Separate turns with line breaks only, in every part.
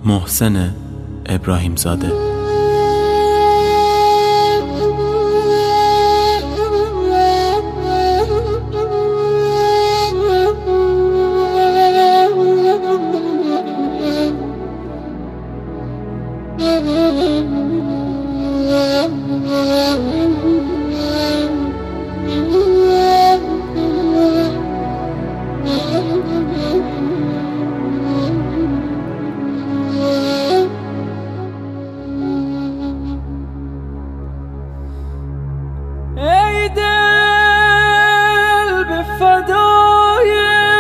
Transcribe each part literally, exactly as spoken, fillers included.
محسن ابراهیم زاده.
ای دل به فدای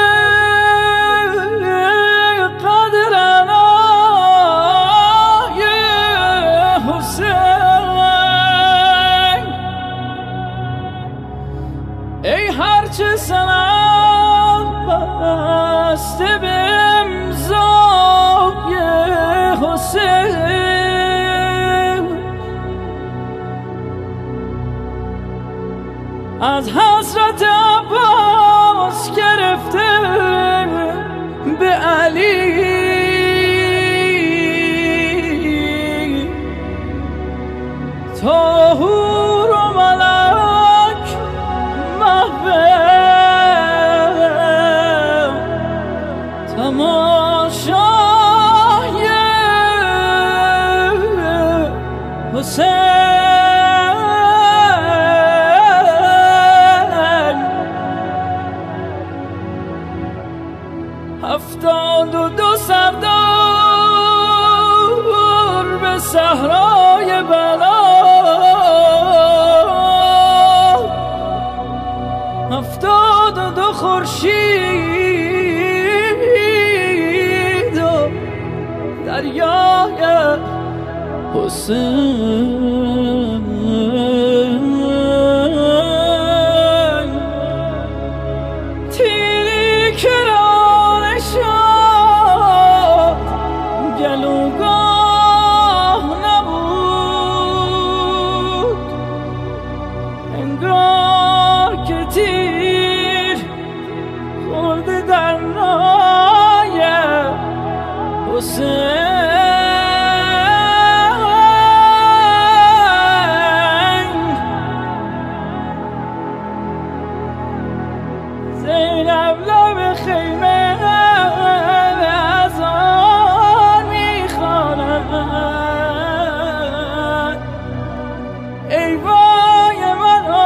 قدرنای حسین، ای هرچه سنم بسته به امضای حسین، از حضرت عباس گرفته به علی، تا حور و ملک محو تماشای حسین. هفتاد و دو سردار به صحرای بلا، هفتاد و دو خورشید و دریای حسین، تیری که گلوگاه نبود، انگار که تیر خورده در نای حسین. زینب لب خیمه ای وای مرا،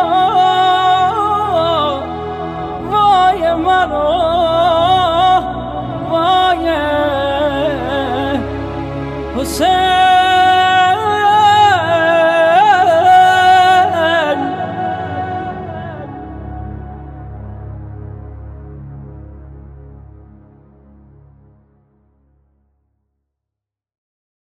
وای مرا، وای حسین.